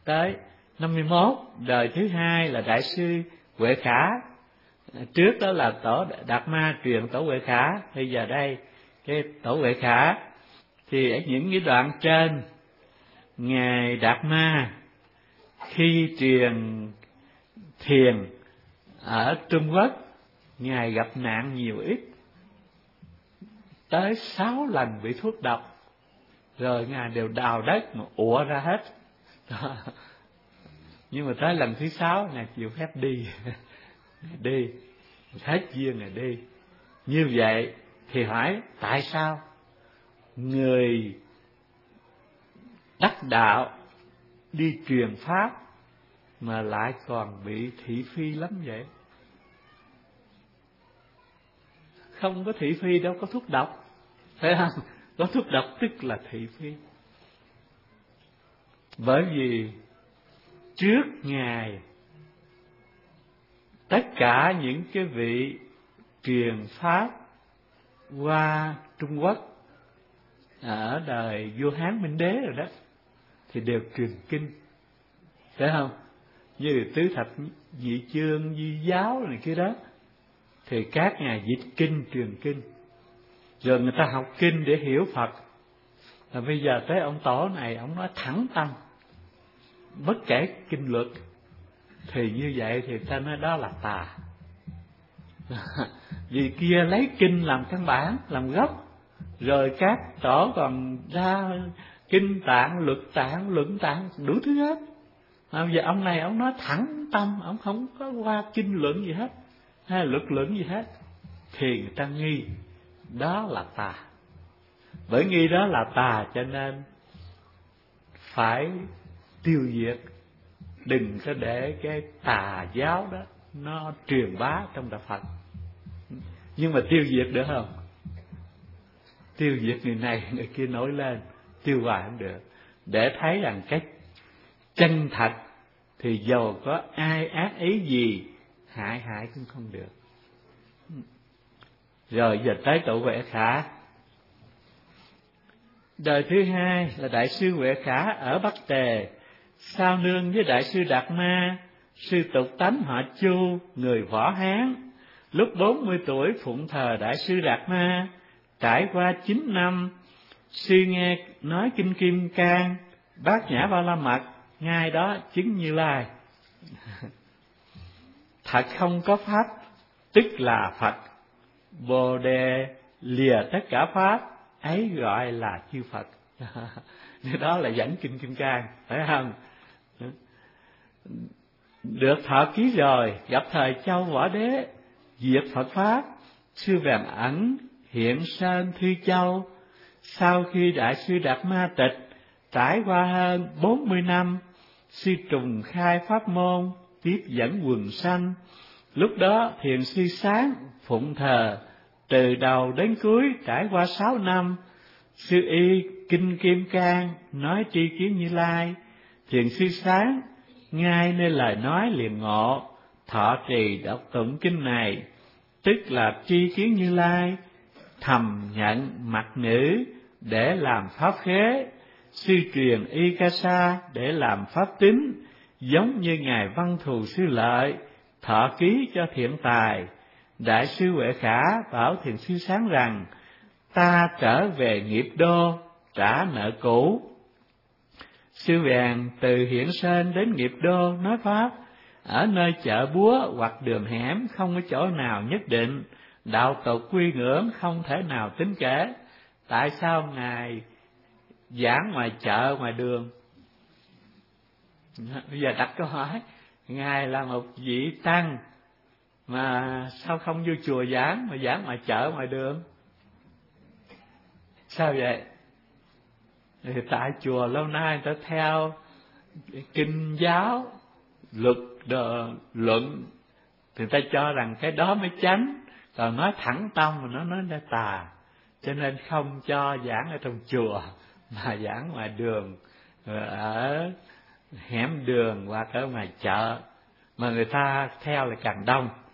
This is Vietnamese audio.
tới 51. Đời thứ hai là Đại sư Huệ Khả. Trước đó là Tổ Đạt Ma truyền Tổ Huệ Khả. Bây giờ đây cái Tổ Huệ Khả. Thì ở những cái đoạn trên, Ngài Đạt Ma khi truyền thiền ở Trung Quốc, Ngài gặp nạn nhiều ít, tới 6 lần bị thuốc độc, rồi Ngài đều đào đất mà ụa ra hết. Nhưng mà tới lần thứ 6 Ngài chịu phép đi. Ngài đi, hết duyên Ngài đi. Như vậy thì hỏi tại sao người đắc đạo đi truyền pháp mà lại còn bị thị phi lắm vậy? Không có thị phi đâu có thuốc độc, phải không? Có thuốc độc tức là thị phi. Bởi vì trước Ngài, tất cả những cái vị truyền pháp qua Trung Quốc ở đời vua Hán Minh Đế rồi đó, thì đều truyền kinh, phải không? Như tứ thập nhị chương, Di giáo này kia đó, thì các ngài dịch kinh, truyền kinh, rồi người ta học kinh để hiểu Phật. Và bây giờ tới ông Tổ này, ông nói thẳng tâm, bất kể kinh luật, thì như vậy thì ta nói đó là tà. Vì kia lấy kinh làm căn bản, làm gốc, rồi các tổ còn ra kinh tạng, luật tạng, luận tạng, đủ thứ hết. Giờ ông này ông nói thẳng tâm, ông không có qua kinh luận gì hết, hay luật luận gì hết, thì người ta nghi đó là tà. Bởi nghi đó là tà cho nên phải tiêu diệt, đừng có để cái tà giáo đó nó truyền bá trong đạo Phật. Nhưng mà tiêu diệt được không? Tiêu diệt người này người kia nổi lên, tiêu hoài không được. Để thấy rằng cái chân thật thì dầu có ai ác ý gì, hại cũng không được. Rồi giờ tới Tổ Huệ Khả. Đời thứ hai là Đại sư Huệ Khả ở Bắc Tề, sao nương với Đại sư Đạt Ma. Sư tục tánh họ Chu, người Võ Hán. Lúc 40 tuổi phụng thờ Đại sư Đạt Ma. Trải qua 9 năm, sư nghe nói kinh Kim Cang, Bát Nhã Ba La Mật, ngay đó chứng Như Lai. Thật không có pháp, tức là Phật. Bồ đề lìa tất cả pháp, ấy gọi là chư Phật. Đó là dẫn kinh Kim Cang, phải không? Được thọ ký rồi, gặp thời Châu Võ Đế, diệt Phật pháp, sư Vàng Ẩn hiện sơn Thư Châu. Sau khi Đại sư Đạt Ma tịch, trải qua hơn 40 năm, sư trùng khai pháp môn, tiếp dẫn quần sanh. Lúc đó thiền sư Sáng phụng thờ, từ đầu đến cuối trải qua 6 năm. Sư y kinh Kim Cang nói tri kiến Như Lai. Thiền sư Sáng ngay nơi lời nói liền ngộ, thọ trì đọc tụng kinh này, tức là tri kiến Như Lai, thầm nhận mặt ngữ để làm pháp khế. Sư truyền y ca sa để làm pháp tín, giống như ngài Văn Thù Sư Lợi thọ ký cho thiện tài. Đại sư Huệ Khả bảo thiền sư Sáng rằng, ta trở về nghiệp đô trả nợ cũ. Sư Vàng từ Hiện Sơn đến nghiệp đô nói pháp, ở nơi chợ búa hoặc đường hẻm không có chỗ nào nhất định, đạo tục quy ngưỡng không thể nào tính kể. Tại sao ngài giảng ngoài chợ, ngoài đường? Bây giờ đặt câu hỏi, ngài là một vị tăng mà sao không vô chùa giảng mà giảng ngoài chợ, ngoài đường? Sao vậy? Thì tại chùa lâu nay người ta theo kinh giáo, luật luận, thì người ta cho rằng cái đó mới chánh, còn nói thẳng tâm mà nó nói là tà, cho nên không cho giảng ở trong chùa mà giảng ngoài đường, ở hẻm đường hoặc ở ngoài chợ, mà người ta theo là càng đông.